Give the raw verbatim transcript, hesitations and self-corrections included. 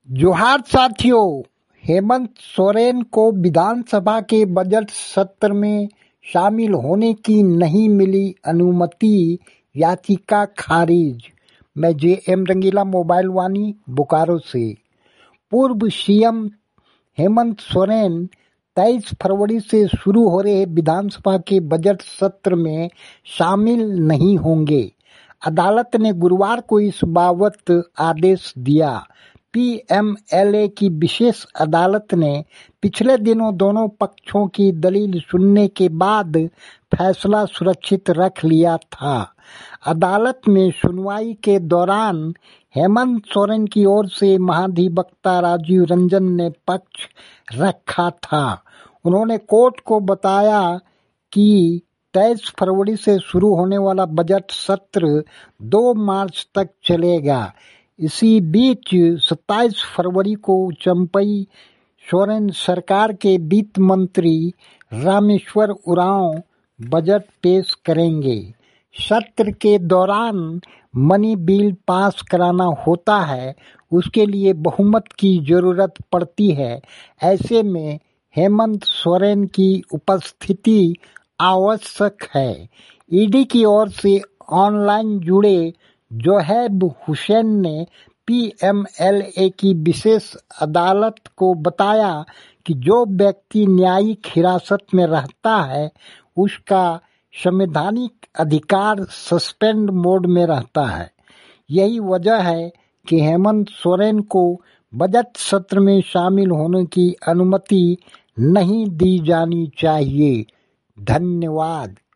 जोहार साथियों, हेमंत सोरेन को विधानसभा के बजट सत्र में शामिल होने की नहीं मिली अनुमति, याचिका खारिज। मैं J M Rangila, mobile Vani, Bokaro से। पूर्व सीएम हेमंत सोरेन तेईस फरवरी से शुरू हो रहे विधानसभा के बजट सत्र में शामिल नहीं होंगे। अदालत ने गुरुवार को इस बाबत आदेश दिया। पीएमएलए की विशेष अदालत ने पिछले दिनों दोनों पक्षों की दलील सुनने के बाद फैसला सुरक्षित रख लिया था। अदालत में सुनवाई के दौरान हेमंत सोरेन की ओर से महाधिवक्ता राजीव रंजन ने पक्ष रखा था। उन्होंने कोर्ट को बताया कि तेईस फरवरी से शुरू होने वाला बजट सत्र दो मार्च तक चलेगा। इसी बीच सत्ताईस फरवरी को चंपई सोरेन सरकार के वित्त मंत्री रामेश्वर उरांव बजट पेश करेंगे। सत्र के दौरान मनी बिल पास कराना होता है, उसके लिए बहुमत की जरूरत पड़ती है। ऐसे में हेमंत सोरेन की उपस्थिति आवश्यक है। ईडी की ओर से ऑनलाइन जुड़े जोहेब हुसैन ने पीएमएलए की विशेष अदालत को बताया कि जो व्यक्ति न्यायिक हिरासत में रहता है, उसका संवैधानिक अधिकार सस्पेंड मोड में रहता है। यही वजह है कि हेमंत सोरेन को बजट सत्र में शामिल होने की अनुमति नहीं दी जानी चाहिए। धन्यवाद।